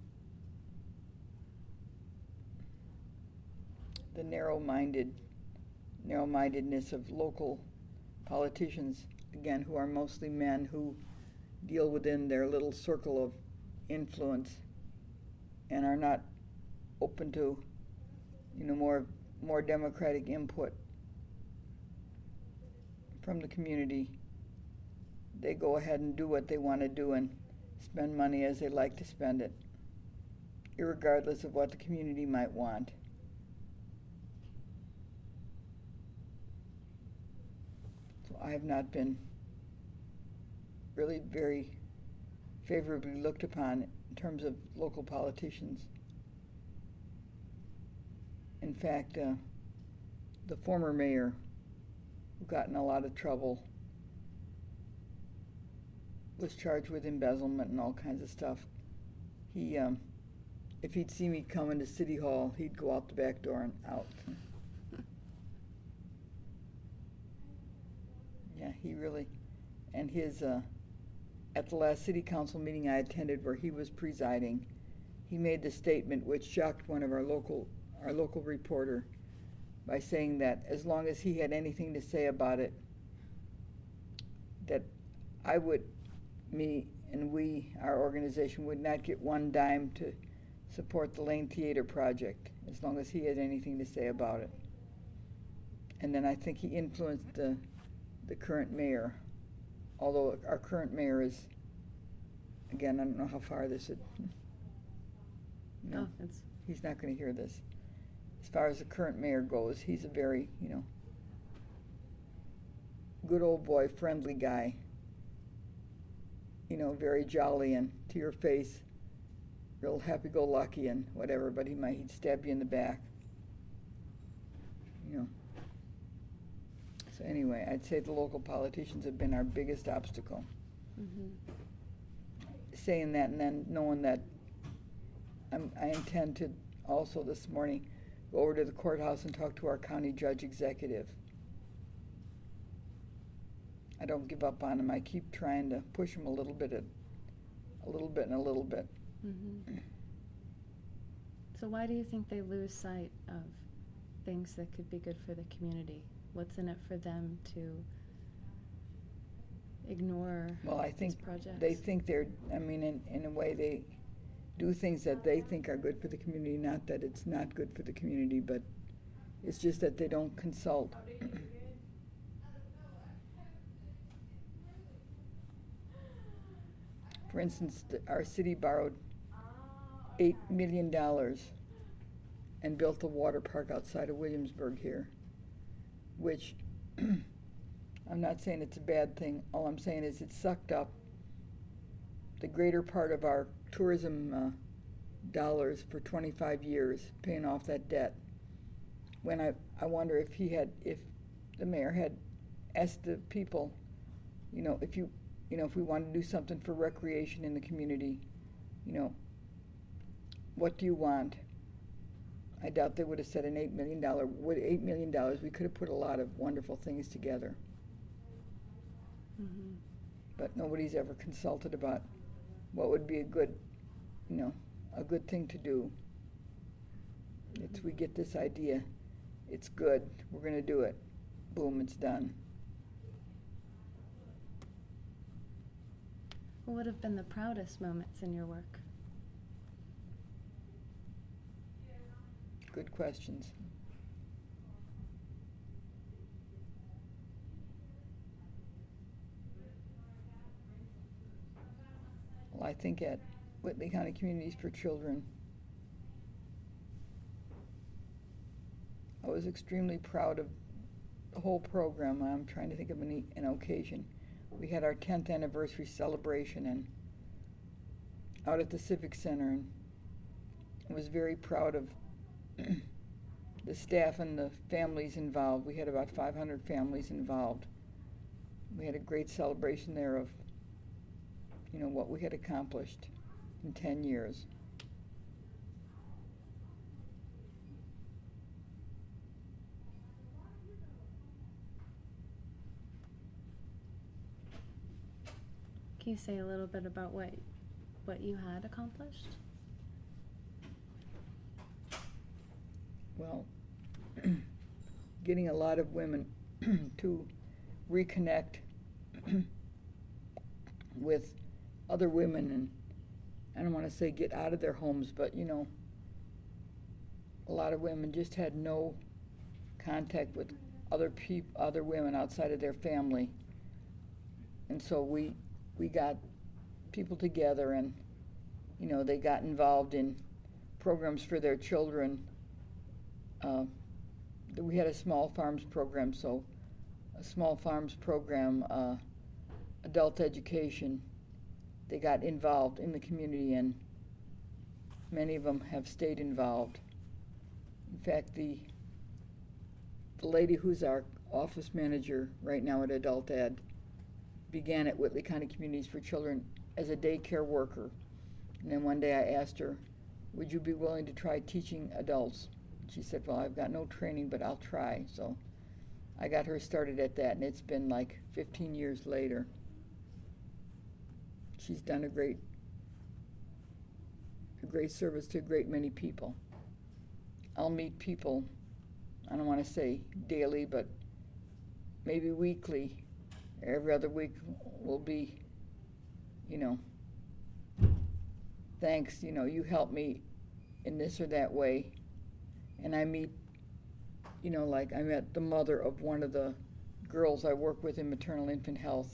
The narrow-mindedness of local politicians, again, who are mostly men who deal within their little circle of influence and are not open to, you know, more democratic input from the community. They go ahead and do what they want to do and spend money as they like to spend it, irregardless of what the community might want. So I have not been really very favorably looked upon in terms of local politicians. In fact, the former mayor, who got in a lot of trouble, was charged with embezzlement and all kinds of stuff. He, if he'd see me coming to City Hall, he'd go out the back door and out. Yeah, he really, and his, at the last city council meeting I attended where he was presiding, he made the statement which shocked one of our local reporter by saying that as long as he had anything to say about it, that me and our organization would not get one dime to support the Lane Theater project as long as he had anything to say about it. And then I think he influenced the current mayor, although our current mayor is, again, I don't know how far this would, Oh, it's he's not going to hear this. As far as the current mayor goes, he's a very, good old boy, friendly guy. Very jolly and to your face, real happy-go-lucky and whatever, but he'd stab you in the back. So anyway, I'd say the local politicians have been our biggest obstacle. Mm-hmm. Saying that and then knowing that I intend to also this morning go over to the courthouse and talk to our county judge executive. I don't give up on him. I keep trying to push him a little bit. Mm-hmm. So why do you think they lose sight of things that could be good for the community? What's in it for them to ignore these projects? They think in a way they do things that they think are good for the community, not that it's not good for the community, but it's just that they don't consult. For instance, our city borrowed $8 million and built a water park outside of Williamsburg here, which I'm not saying it's a bad thing. All I'm saying is it sucked up the greater part of our tourism dollars for 25 years, paying off that debt. When I wonder if the mayor had asked the people, if we want to do something for recreation in the community, what do you want? I doubt they would have said an $8 million. With $8 million, we could have put a lot of wonderful things together. Mm-hmm. But nobody's ever consulted about what would be a good thing to do. We get this idea, it's good, we're going to do it. Boom, it's done. What would have been the proudest moments in your work? Good questions. Well, I think at Whitley County Communities for Children, I was extremely proud of the whole program. I'm trying to think of an occasion. We had our 10th anniversary celebration and out at the Civic Center, and I was very proud of the staff and the families involved. We had about 500 families involved. We had a great celebration there of, what we had accomplished in 10 years. Can you say a little bit about what you had accomplished? Well, getting a lot of women to reconnect with other women, and I don't want to say get out of their homes, but a lot of women just had no contact with other women outside of their family, and so we got people together, and they got involved in programs for their children. We had a small farms program, adult education. They got involved in the community, and many of them have stayed involved. In fact, the lady who's our office manager right now at Adult Ed began at Whitley County Communities for Children as a daycare worker. And then one day I asked her, would you be willing to try teaching adults? She said, well, I've got no training, but I'll try. So I got her started at that, and it's been like 15 years later. She's done a great service to a great many people. I'll meet people, I don't want to say daily, but maybe weekly. Every other week will be, thanks, you helped me in this or that way. And I meet, like I met the mother of one of the girls I work with in maternal infant health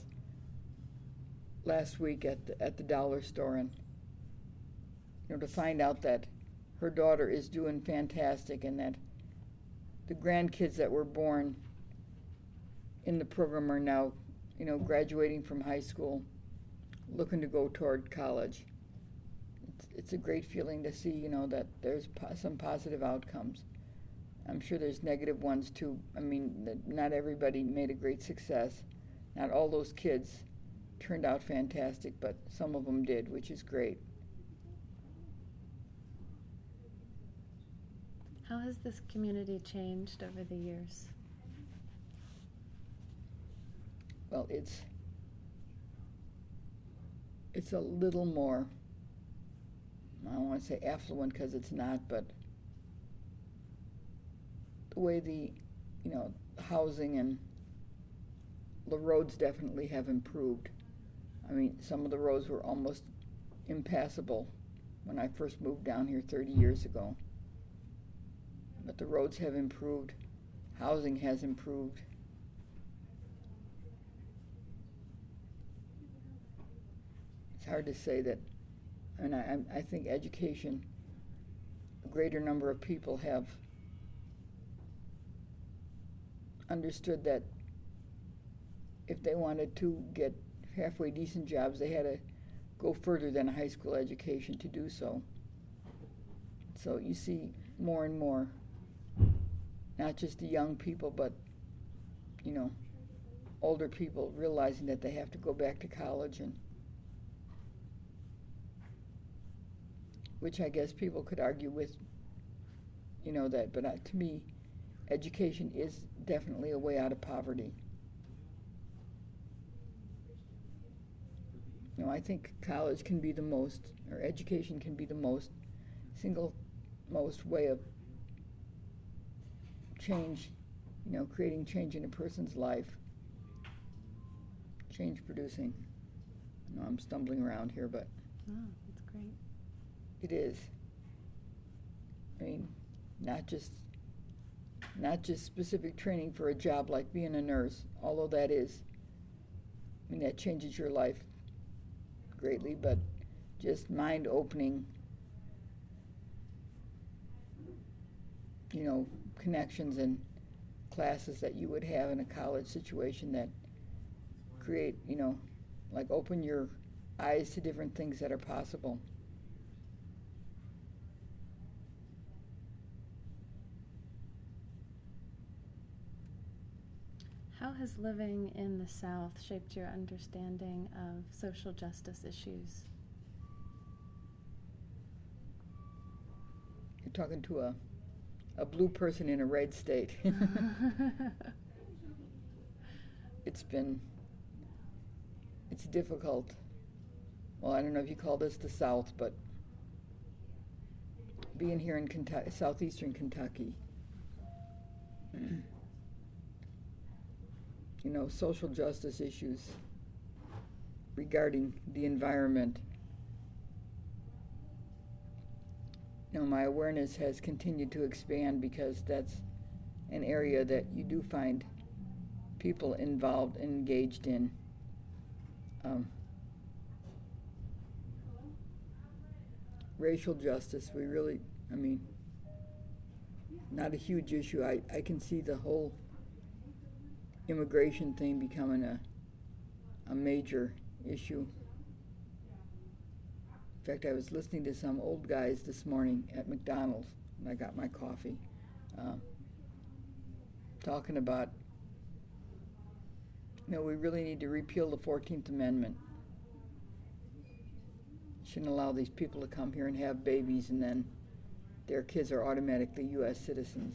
last week at the dollar store, and to find out that her daughter is doing fantastic, and that the grandkids that were born in the program are now, graduating from high school, looking to go toward college. It's a great feeling to see, that there's some positive outcomes. I'm sure there's negative ones too. I mean, not everybody made a great success. Not all those kids turned out fantastic, but some of them did, which is great. How has this community changed over the years? Well, it's a little more, I don't want to say affluent because it's not, but the way the housing and the roads definitely have improved. I mean, some of the roads were almost impassable when I first moved down here 30 years ago. But the roads have improved. Housing has improved. It's hard to say that, and I think education, a greater number of people have understood that if they wanted to get halfway decent jobs, they had to go further than a high school education to do so. So you see more and more, not just the young people, but, older people realizing that they have to go back to college, and which I guess people could argue with, that, but to me, education is definitely a way out of poverty. I think college can be the most, or education can be the most way of change, creating change in a person's life, change producing. I'm stumbling around here, but that's great. It is. I mean, not just specific training for a job like being a nurse, although that changes your life greatly, but just mind-opening, connections and classes that you would have in a college situation that create, open your eyes to different things that are possible. How has living in the South shaped your understanding of social justice issues? You're talking to a blue person in a red state. It's difficult. Well, I don't know if you call this the South, but being here in Kentucky, southeastern Kentucky, social justice issues regarding the environment. My awareness has continued to expand because that's an area that you do find people involved and engaged in. Racial justice, not a huge issue. I can see the whole immigration thing becoming a major issue. In fact, I was listening to some old guys this morning at McDonald's when I got my coffee, talking about, we really need to repeal the 14th Amendment. Shouldn't allow these people to come here and have babies and then their kids are automatically U.S. citizens.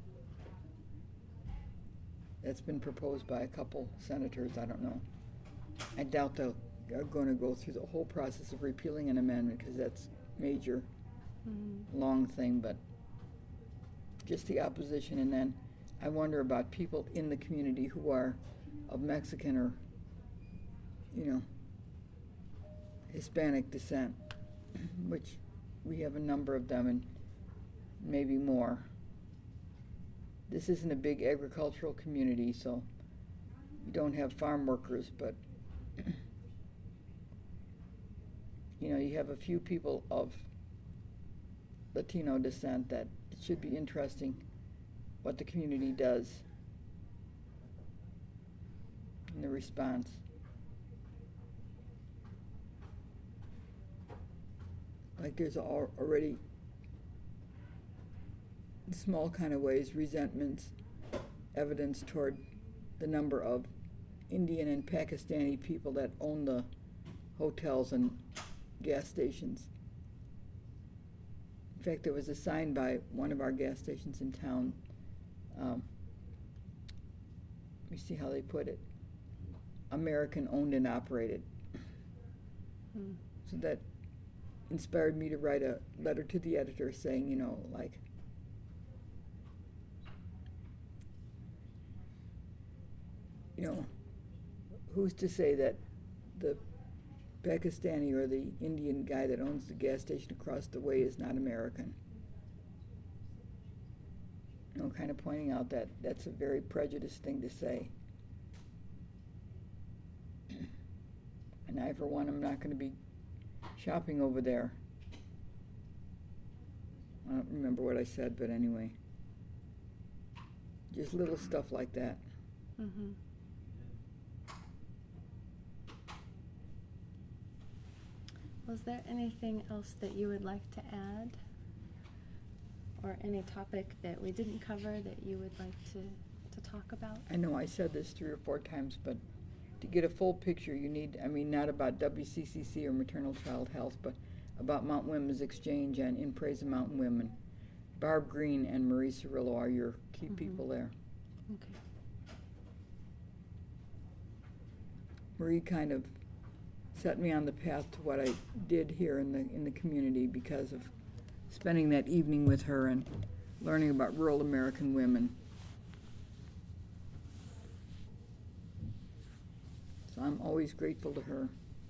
That's been proposed by a couple senators. I don't know. I doubt they're going to go through the whole process of repealing an amendment because that's major, long thing, but just the opposition. And then I wonder about people in the community who are of Mexican or, Hispanic descent, which we have a number of them and maybe more. This isn't a big agricultural community, so you don't have farm workers, but you have a few people of Latino descent, that it should be interesting what the community does in the response. Like there's already, in small kind of ways, resentments, evidence toward the number of Indian and Pakistani people that own the hotels and gas stations. In fact, there was a sign by one of our gas stations in town. Let me see how they put it. American owned and operated. So that inspired me to write a letter to the editor saying, you know, like, you know, who's to say that the Pakistani or the Indian guy that owns the gas station across the way is not American? You know, kind of pointing out that that's a very prejudiced thing to say. And I, for one, am not going to be shopping over there. I don't remember what I said, but anyway. Just little stuff like that. Mm-hmm. Was there anything else that you would like to add? Or any topic that we didn't cover that you would like to talk about? I know I said this 3 or 4 times, but to get a full picture, you need, I mean, not about WCCC or maternal child health, but about Mountain Women's Exchange and In Praise of Mountain Women. Barb Green and Marie Cirillo are your key people there. Okay. Marie kind of set me on the path to what I did here in the community because of spending that evening with her and learning about rural American women. So I'm always grateful to her.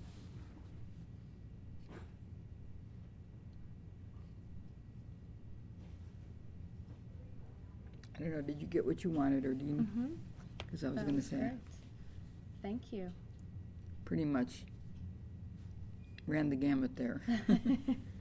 I don't know, did you get what you wanted, or do you? Because I was going to say. Great. Thank you. Pretty much ran the gamut there.